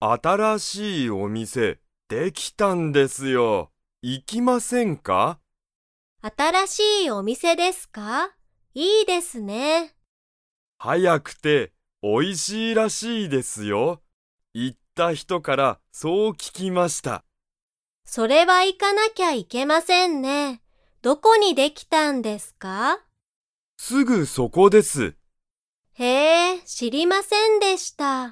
新しいお店できたんですよ。行きませんか？ 新しいお店ですか？いいですね。 早くて美味しいらしいですよ。行った人からそう聞きました。 それは行かなきゃいけませんね。どこにできたんですか？ すぐそこです。 へえ、知りませんでした。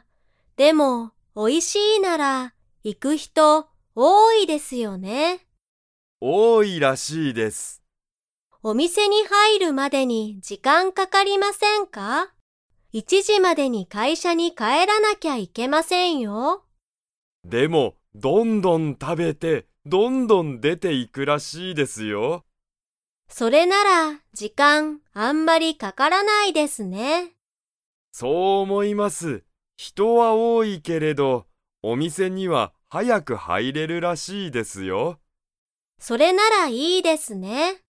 でも、美味しいなら行く人多いですよね。 多いらしいです。 お店に入るまでに時間かかりませんか？1時までに会社に帰らなきゃいけませんよ。 でも、どんどん食べて、どんどん出ていくらしいですよ。 それなら時間あんまりかからないですね。 そう思います。人は多いけれど、お店には早く入れるらしいですよ。 それならいいですね。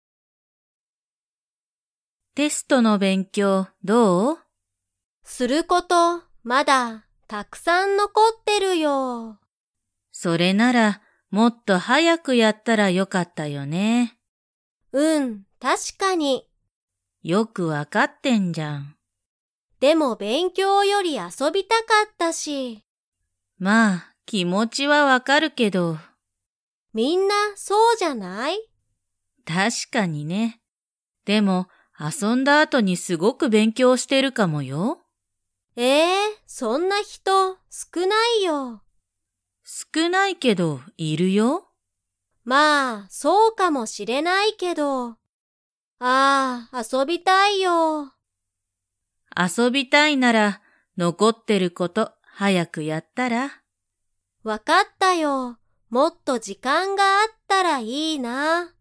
テストの勉強どう？ することまだたくさん残ってるよ。 それならもっと早くやったらよかったよね。 確かに。 よくわかってんじゃん。 でも勉強より遊びたかったし。 まあ、気持ちはわかるけど。 みんなそうじゃない？ 確かにね。でも、遊んだ後にすごく勉強してるかもよ。 そんな人少ないよ。 少ないけど、いるよ。 まあ、そうかもしれないけど。遊びたいよ。 遊びたいなら、残ってること早くやったら。 わかったよ。もっと時間があったらいいな。